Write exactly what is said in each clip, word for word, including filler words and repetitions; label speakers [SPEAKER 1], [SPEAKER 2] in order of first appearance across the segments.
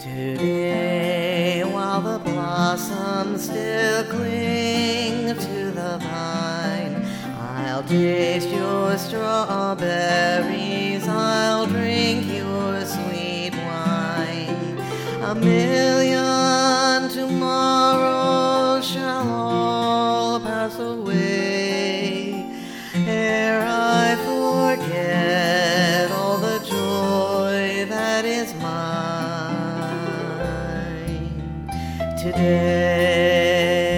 [SPEAKER 1] Today, while the blossoms still cling to the vine, I'll taste your strawberries, I'll drink your sweet wine. A million tomorrows shall all pass away, ere I forget all the joy that is mine today.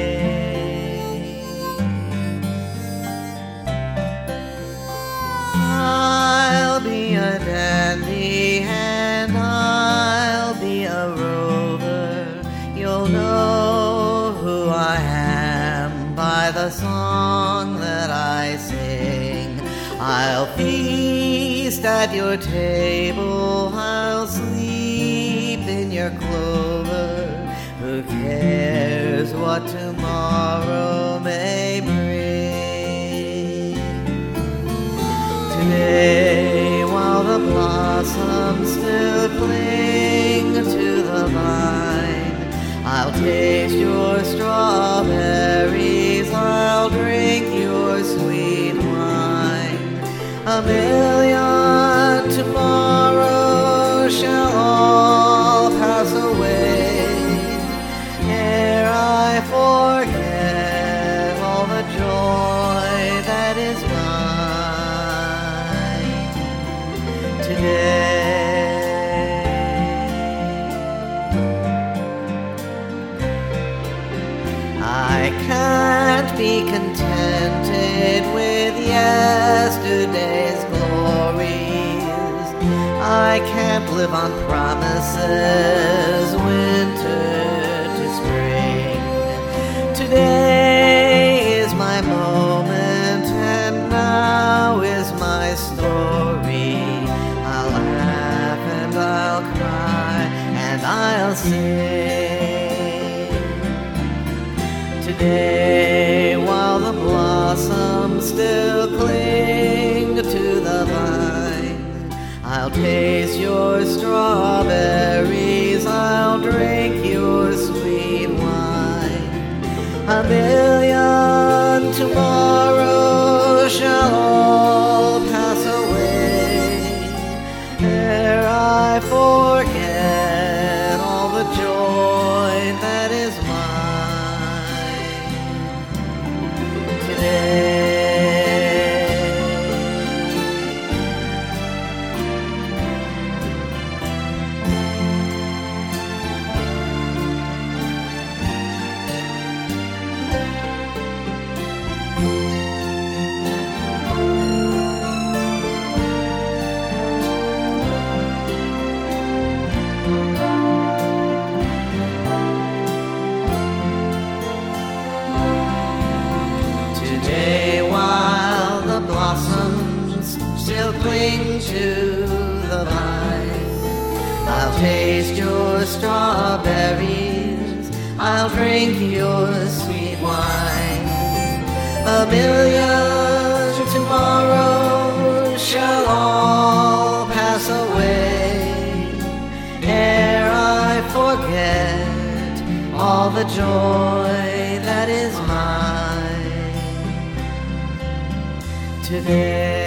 [SPEAKER 1] I'll be a dandy and I'll be a rover. You'll know who I am by the song that I sing. I'll feast at your table, I'll sleep in your clover. Who cares what tomorrow may bring? Today, while the blossoms still cling to the vine, I'll taste your strawberries, I'll drink your sweet wine. A million tomorrows shall all pass away, ere I forget all the joy that is mine today. I can't be contented with yesterday's glories. I can't live on promises, winter to spring. Today is my moment, and now is my story. I'll laugh and I'll cry and I'll sing. Today, while the blossoms still cling to the vine, I'll taste your strawberries, I'll drink your sweet wine. A million tomorrows shall all pass away, ere I forget all the joy that is mine today. Today, while the blossoms still cling to the vine, I'll taste your strawberries, I'll drink your sweet wine. A million tomorrows shall all pass away, ere I forget all the joy that is mine today.